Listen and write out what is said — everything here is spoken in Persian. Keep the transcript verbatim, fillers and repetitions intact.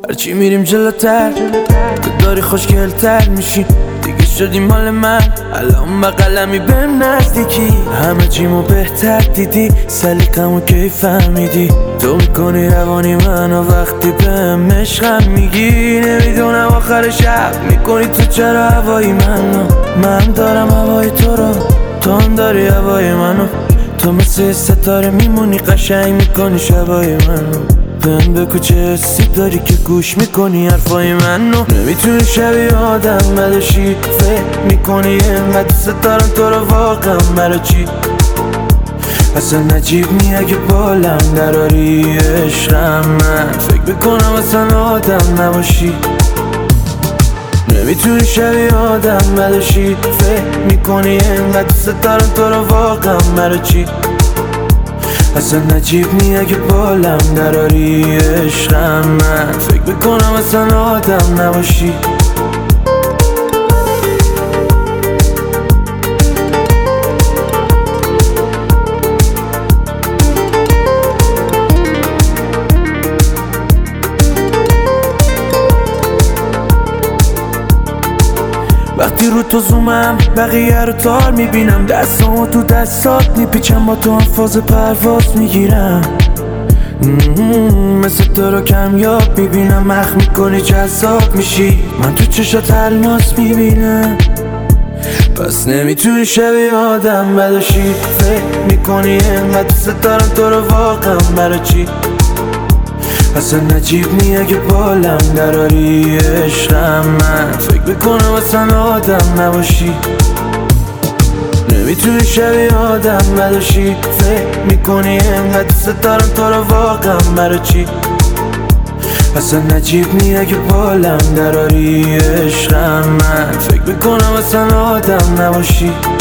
هرچی میریم جلوتر تو داری خوشگلتر میشی، دیگه شدی مال من. الان با قلمی بهم نزدیکی، همه چیمو بهتر دیدی، سلیقمو کی فهمیدی. تو میکنی روانی منو وقتی بهم عشقم میگی. نمیدونم آخر شب میکنی تو چرا هوای منو، من دارم هوای تو رو، تو هم داری هوای منو. تو مثل ستاره میمونی، قشنگ میکنی شبای منو. بهم بگو چه حسی داری که گوش میکنی حرفای منو. نمیتونی شبیه آدم بدشی، فکر میکنی اینقدر دوست دارم تو رو واقعا برا چی؟ اصلا نجیب نی اگه بالم دراری عشقم، من فکر میکنم اصلا آدم نباشی. نمیتونی شبیه آدم بدشی، فکر میکنی اینقدر دوست دارم تو رو واقعا برا چی؟ اصلا نجیب نی اگه بالم دراری عشقم، من فکر میکنم اصلا آدم نباشی. وقتی رو تو زومم بقیه رو تار میبینم، دستامو تو دستات میپیچم، با تو هم فاز پرواز میگیرم. مثل تو رو کمیاب میبینم، مخ میکنی جذاب میشی، من تو چشات الماس میبینم. پس نمیتونی شبیه آدم بدشی، فکر میکنی اینقدر دوست دارم تو رو واقعا برا چی؟ اصلا نجیب نی اگه بالم دراری عشقم، من فکر میکنم اصلا آدم نباشی. نمیتونی شبیه آدم بدشی، فکر میکنی اینقدر دوست دارم تو رو واقعا برا چی؟ اصلا نجیب نی اگه بالم دراری عشقم، من فکر میکنم اصلا آدم نباشی.